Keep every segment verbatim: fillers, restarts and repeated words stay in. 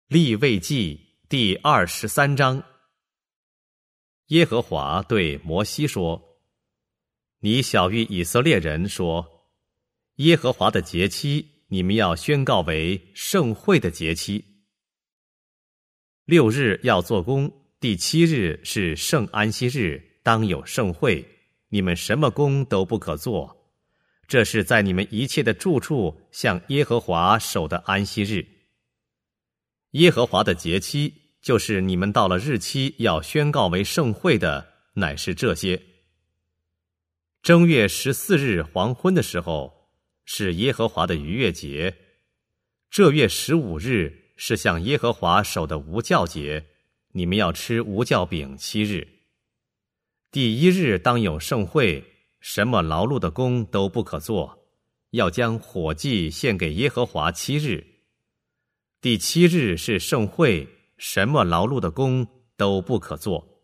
利未记第二十三章。耶和华对摩西说：你晓谕以色列人说，耶和华的节期，你们要宣告为盛会的节期。六日要做工，第七日是圣安息日，当有盛会，你们什么工都不可做。这是在你们一切的住处向耶和华守的安息日。耶和华的节期，就是你们到了日期要宣告为盛会的，乃是这些：正月十四日黄昏的时候，是耶和华的逾越节；这月十五日是向耶和华守的无酵节，你们要吃无酵饼七日。第一日当有盛会，什么劳碌的工都不可做，要将火祭献给耶和华七日。第七日是盛会，什么劳碌的工都不可做。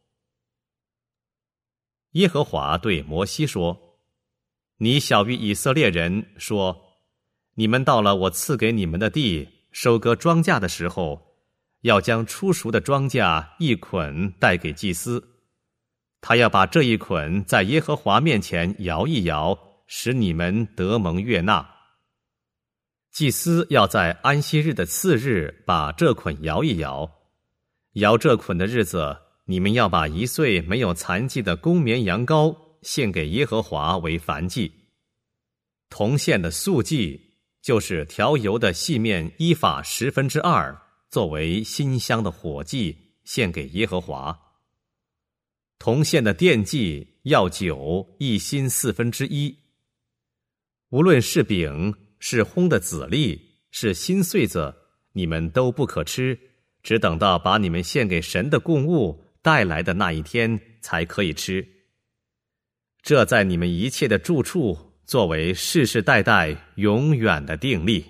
耶和华对摩西说：你晓谕以色列人说，你们到了我赐给你们的地，收割庄稼的时候，要将初熟的庄稼一捆带给祭司，他要把这一捆在耶和华面前摇一摇，使你们得蒙悦纳。祭司要在安息日的次日把这捆摇一摇，摇这捆的日子，你们要把一岁没有残疾的公绵羊羔献给耶和华为燔祭。铜线的素祭，就是调油的细面依法十分之二，作为馨香的火祭，献给耶和华。铜线的奠祭要酒一薪四分之一。无论是饼，是烘的籽粒，是新穗子，你们都不可吃，只等到把你们献给神的供物带来的那一天才可以吃。这在你们一切的住处，作为世世代代永远的定例。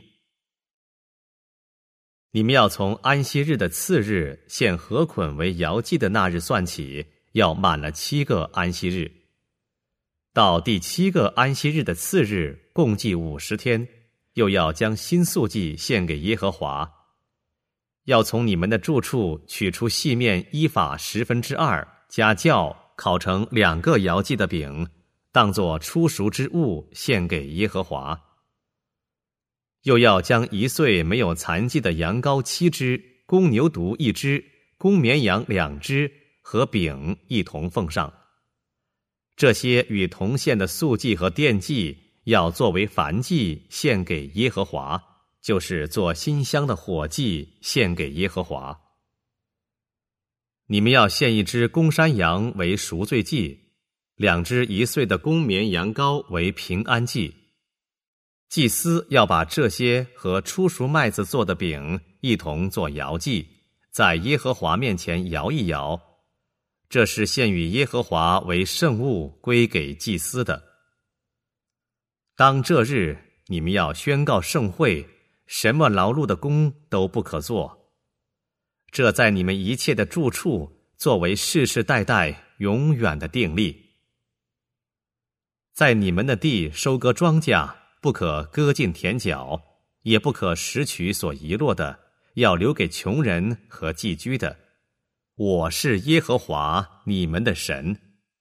你们要从安息日的次日献禾捆为摇祭的那日算起，要满了七个安息日。到第七个安息日的次日，共计五十天，又要将新素祭献给耶和华。要从你们的住处取出细面依法十分之二，加酵，烤成两个摇祭的饼，当作初熟之物献给耶和华。又要将一岁没有残疾的羊羔七只，公牛犊一只，公绵羊两只，和饼一同奉上。这些与铜线的素祭和奠祭，要作为燔祭献给耶和华，就是做馨香的火祭献给耶和华。你们要献一只公山羊为赎罪祭，两只一岁的公绵羊羔为平安祭。祭司要把这些和初熟麦子做的饼一同做摇祭，在耶和华面前摇一摇，这是献与耶和华为圣物，归给祭司的。当这日，你们要宣告盛会，什么劳碌的工都不可做。这在你们一切的住处，作为世世代代永远的定例。在你们的地收割庄稼，不可割尽田角，也不可拾取所遗落的，要留给穷人和寄居的。我是耶和华你们的神。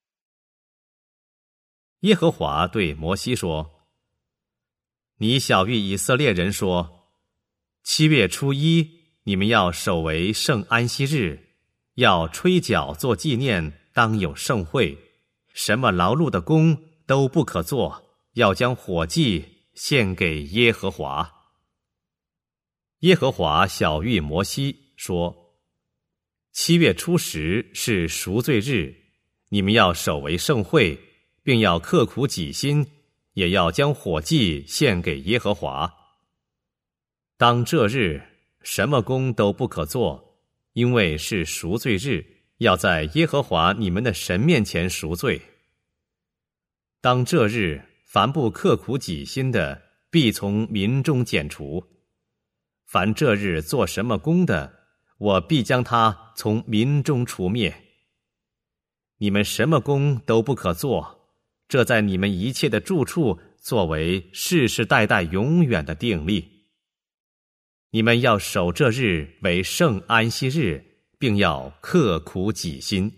耶和华对摩西说：你晓谕以色列人说，七月初一，你们要守为圣安息日，要吹角做纪念，当有盛会，什么劳碌的工都不可做，要将火祭献给耶和华。耶和华晓谕摩西说：七月初十是赎罪日，你们要守为盛会，并要刻苦己心，也要将火祭献给耶和华。当这日，什么工都不可做，因为是赎罪日，要在耶和华你们的神面前赎罪。当这日，凡不刻苦己心的，必从民中剪除；凡这日做什么工的，我必将他从民中除灭。你们什么工都不可做，这在你们一切的住处，作为世世代代永远的定例。 你们要守这日为圣安息日，并要刻苦己心。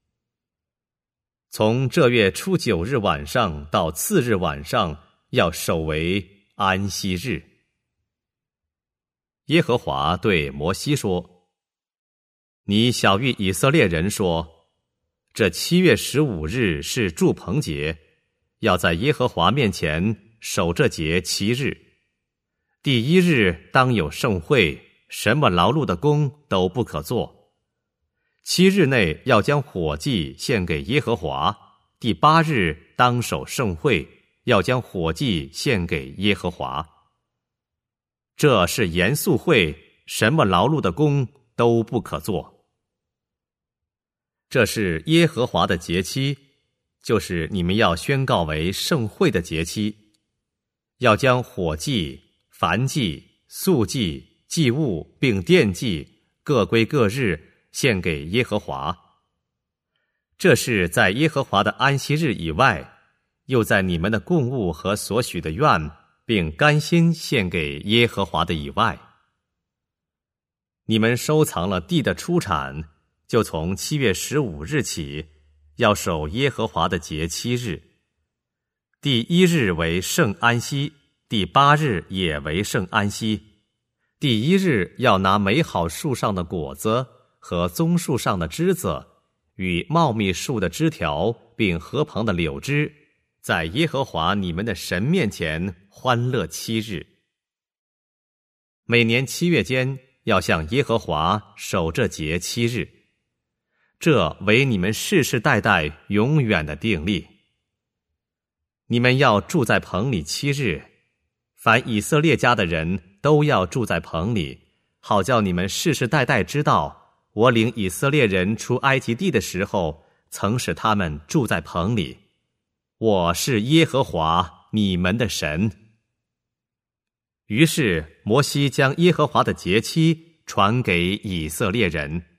从这月初九日晚上到次日晚上，要守为安息日。耶和华对摩西说：你晓谕以色列人说，这七月十五日是住棚节，要在耶和华面前守这节七日。第一日当有盛会，什么劳碌的工都不可做。七日内要将火祭献给耶和华，第八日当守盛会，要将火祭献给耶和华。这是严肃会，什么劳碌的工都不可做。这是耶和华的节期，就是你们要宣告为盛会的节期，要将火祭、燔祭、素祭、祭物并奠祭各归各日献给耶和华。这是在耶和华的安息日以外，又在你们的供物和所许的愿并甘心献给耶和华的以外。你们收藏了地的出产，就从七月十五日起，要守耶和华的节七日。第一日为圣安息，第八日也为圣安息。第一日要拿美好树上的果子和棕树上的枝子，与茂密树的枝条，并河旁的柳枝，在耶和华你们的神面前欢乐七日。每年七月间，要向耶和华守这节七日，这为你们世世代代永远的定例。你们要住在棚里七日，凡以色列家的人都要住在棚里，好叫你们世世代代知道，我领以色列人出埃及地的时候，曾使他们住在棚里。我是耶和华你们的神。于是摩西将耶和华的节期传给以色列人。